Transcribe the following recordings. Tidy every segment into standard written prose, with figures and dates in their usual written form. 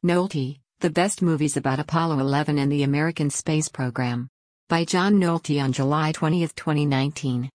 Nolte, The Best Movies About Apollo 11 and the American Space Program. By John Nolte on July 20, 2019.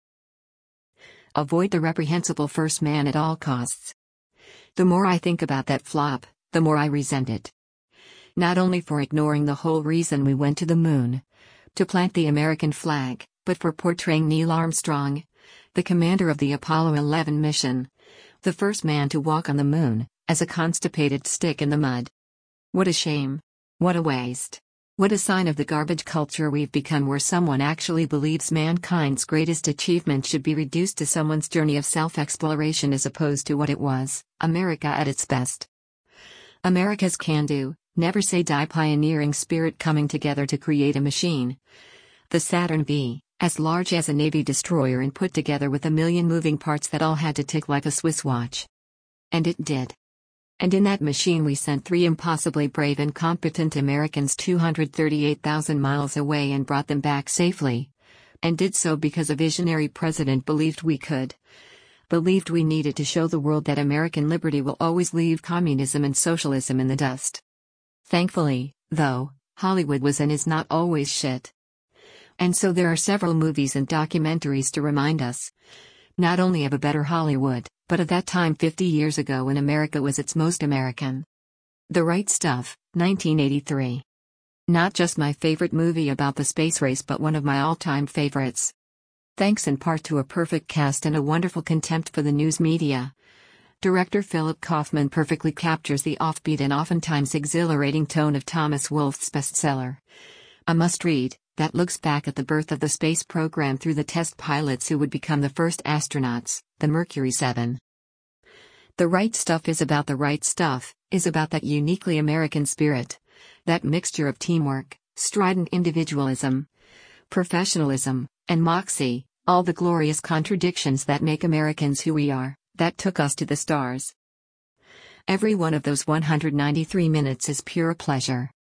Avoid the reprehensible first man at all costs. The more I think about that flop, the more I resent it. Not only for ignoring the whole reason we went to the moon, to plant the American flag, but for portraying Neil Armstrong, the commander of the Apollo 11 mission, the first man to walk on the moon, as a constipated stick in the mud. What a shame. What a waste. What a sign of the garbage culture we've become, where someone actually believes mankind's greatest achievement should be reduced to someone's journey of self-exploration as opposed to what it was, America at its best. America's can-do, never-say-die pioneering spirit coming together to create a machine. The Saturn V, as large as a Navy destroyer and put together with a million moving parts that all had to tick like a Swiss watch. And it did. And in that machine we sent 3 impossibly brave and competent Americans 238,000 miles away and brought them back safely. And did so because a visionary president believed we could. Believed we needed to show the world that American liberty will always leave communism and socialism in the dust. Thankfully, though, Hollywood was and is not always shit. And so there are several movies and documentaries to remind us, not only of a better Hollywood, but of that time 50 years ago when America was its most American. The Right Stuff, 1983. Not just my favorite movie about the space race, but one of my all-time favorites. Thanks in part to a perfect cast and a wonderful contempt for the news media. Director Philip Kaufman perfectly captures the offbeat and oftentimes exhilarating tone of Thomas Wolfe's bestseller. A must-read that looks back at the birth of the space program through the test pilots who would become the first astronauts, the Mercury 7. The Right Stuff is about the right stuff, is about that uniquely American spirit, that mixture of teamwork, strident individualism, professionalism, and moxie, all the glorious contradictions that make Americans who we are, that took us to the stars. Every one of those 193 minutes is pure pleasure.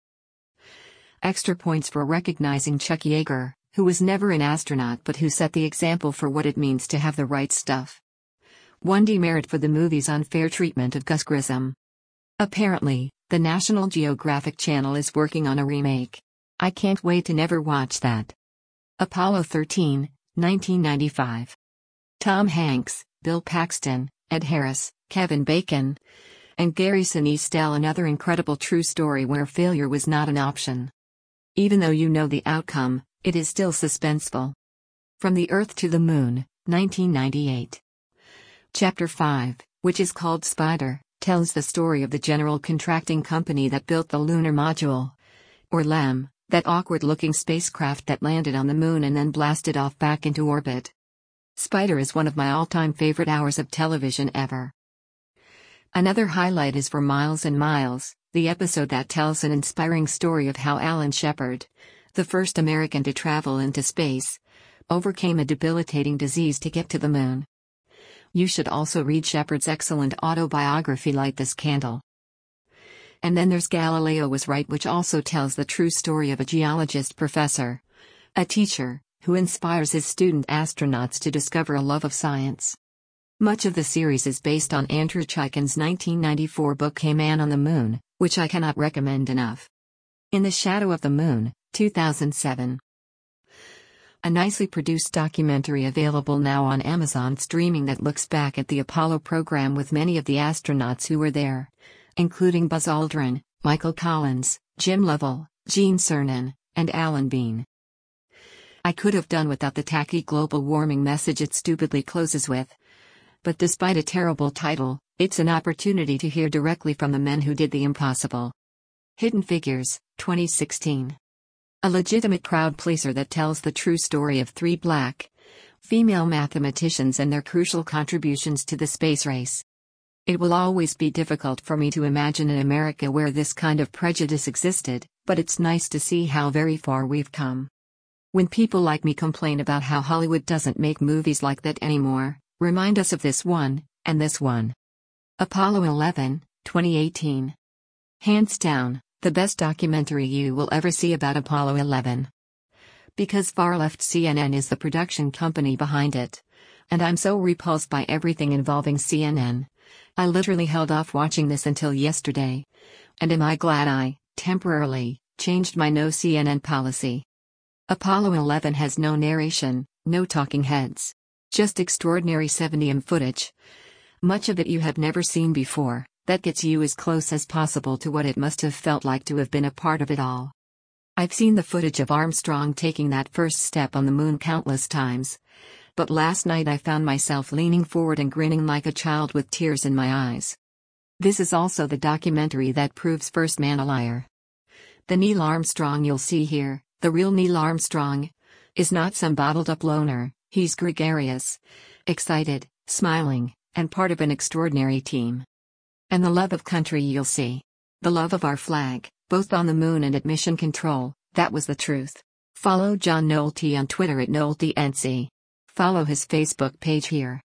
Extra points for recognizing Chuck Yeager, who was never an astronaut but who set the example for what it means to have the right stuff. 1 demerit for the movie's unfair treatment of Gus Grissom. Apparently, the National Geographic Channel is working on a remake. I can't wait to never watch that. Apollo 13, 1995. Tom Hanks, Bill Paxton, Ed Harris, Kevin Bacon, and Gary Sinise tell another incredible true story where failure was not an option. Even though you know the outcome, it is still suspenseful. From the Earth to the Moon, 1998. Chapter 5, which is called Spider, tells the story of the general contracting company that built the lunar module, or LEM, that awkward-looking spacecraft that landed on the moon and then blasted off back into orbit. Spider is one of my all-time favorite hours of television ever. Another highlight is For Miles and Miles, the episode that tells an inspiring story of how Alan Shepard, the first American to travel into space, overcame a debilitating disease to get to the moon. You should also read Shepard's excellent autobiography Light This Candle. And then there's Galileo Was Right, which also tells the true story of a geologist professor, a teacher, who inspires his student astronauts to discover a love of science. Much of the series is based on Andrew Chaikin's 1994 book A Man on the Moon, which I cannot recommend enough. In the Shadow of the Moon, 2007. A nicely produced documentary available now on Amazon streaming that looks back at the Apollo program with many of the astronauts who were there, including Buzz Aldrin, Michael Collins, Jim Lovell, Gene Cernan, and Alan Bean. I could have done without the tacky global warming message it stupidly closes with. But despite a terrible title, it's an opportunity to hear directly from the men who did the impossible. Hidden Figures, 2016. A legitimate crowd pleaser that tells the true story of 3 black, female mathematicians and their crucial contributions to the space race. It will always be difficult for me to imagine an America where this kind of prejudice existed, but it's nice to see how very far we've come. When people like me complain about how Hollywood doesn't make movies like that anymore, remind us of this one, and this one. Apollo 11, 2018. Hands down, the best documentary you will ever see about Apollo 11. Because far-left CNN is the production company behind it. And I'm so repulsed by everything involving CNN. I literally held off watching this until yesterday, And am I glad I, temporarily, changed my no CNN policy. Apollo 11 has no narration, no talking heads. Just extraordinary 70mm footage. Much of it you have never seen before, that gets you as close as possible to what it must have felt like to have been a part of it all. I've seen the footage of Armstrong taking that first step on the moon countless times. But last night I found myself leaning forward and grinning like a child with tears in my eyes. This is also the documentary that proves First Man a liar. The Neil Armstrong you'll see here, the real Neil Armstrong, is not some bottled-up loner. He's gregarious, excited, smiling, and part of an extraordinary team. And the love of country you'll see. The love of our flag, both on the moon and at mission control, that was the truth. Follow John Nolte on Twitter at NolteNC. Follow his Facebook page here.